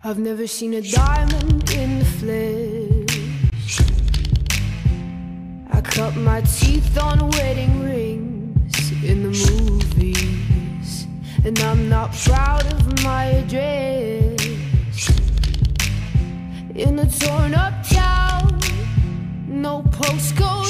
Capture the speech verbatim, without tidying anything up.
I've never seen a diamond in the flesh. I cut my teeth on wedding rings in the movies, and I'm not proud of my address. In a torn up town, no postcode